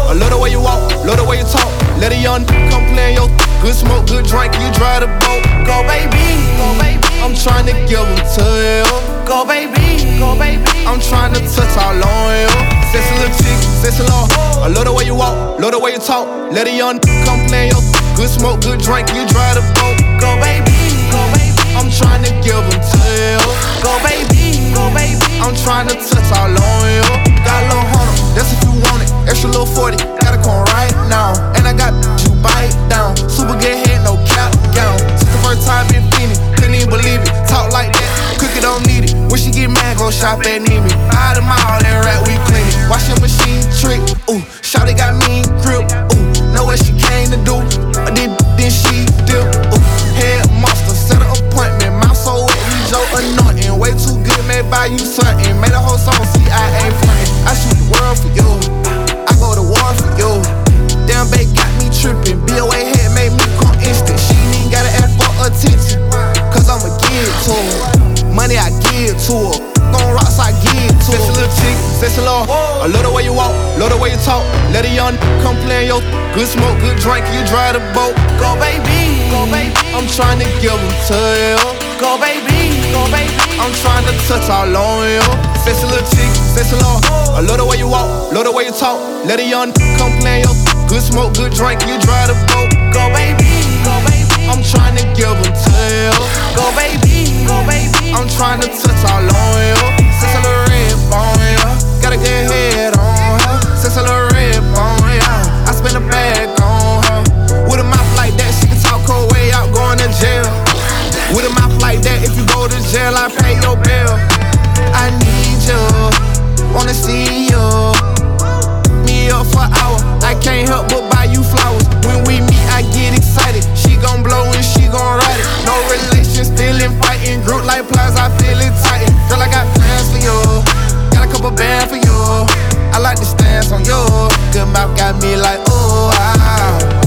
I love the way you walk, love the way you talk. Let a young come play in your good smoke, good drink, you drive the boat. Go baby, I'm trying to give them to you. Go baby, I'm trying to touch all on you. Sexy little chick, sexy little. I love the way you walk, love the way you talk. Let a young come play in your good smoke, good drink, you drive the boat. Go baby, I'm trying to give them to you. Go baby, I'm trying to touch all on you. Got a little hunter, that's if you want it. Extra little 40, gotta come right now. And I got you bite down. Super good head, no cap gown. Since the first time in Phoenix, couldn't even believe it. Talk like that, cookie don't need it. When she get mad, go shop at Neiman. Buy the mall, that rat, we clean it. Wash your machine trick, ooh. Shawty got mean grip, ooh. Know what she came to do, then she dip, ooh. Head monster, set an appointment. Mouth so wet, we Joe anointing. Way too good, may buy you something. Made a whole song, see I ain't frontin'. I shoot the world for you, I go to war for you. Damn babe got me trippin'. BOA head made me come instant. She ain't even gotta ask for attention, cause I'ma give to her. Money I give to her. Gon' rocks I give to her. Sexy little chick, sexy little. I love the way you walk, love the way you talk. Let a young come play in your good smoke, good drink, you drive the boat. Go baby, I'm trying to give them to you. Go baby, I'm trying to touch all on you. Sexy little chick, sexy little. I love the way you walk, love the way you talk. Let a young come play in your good smoke, good drink, you drive the boat. Go baby, I'm trying to give them to you. Go baby, I'm trying to touch all on you. Sexy little red bone, yeah. Got a good head on her. Sexy little red bone, yeah. I spend a bag on her. With a mouth like that, she can talk her way out going to jail. With a mouth like that, if you go to jail, I pay your bill. I need you, wanna see you. Me up for an hour, I can't help but buy you flowers. When we meet, I get excited. She gon' blow and she gon' ride it. No relation, still in fighting. Group like plies, I feel it tighten. Girl, I got plans for you, got a couple bands for you. I like the stance on you. Good mouth got me like, oh, ah.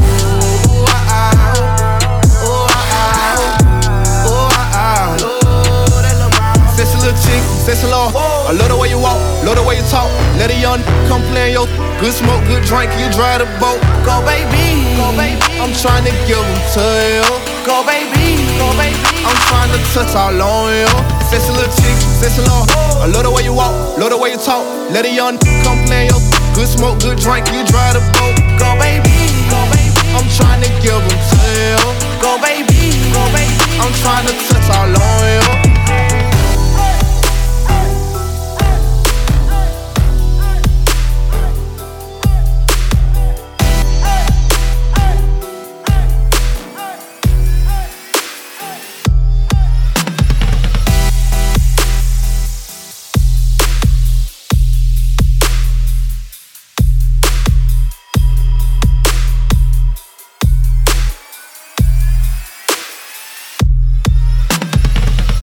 Sexy little chick, sexy little. I love the way you walk, love the way you talk. Let a young come play in your good smoke, good drink, you drive the boat. Go baby, I'm trying to give them to you. Go baby, I'm trying to touch all on you. Sexy little chick, sexy little. I love the way you walk, love the way you talk. Let a young come play in your good smoke, good drink, you drive the boat. Go baby, I'm trying to give them to you. Go baby, I'm trying to touch all on you.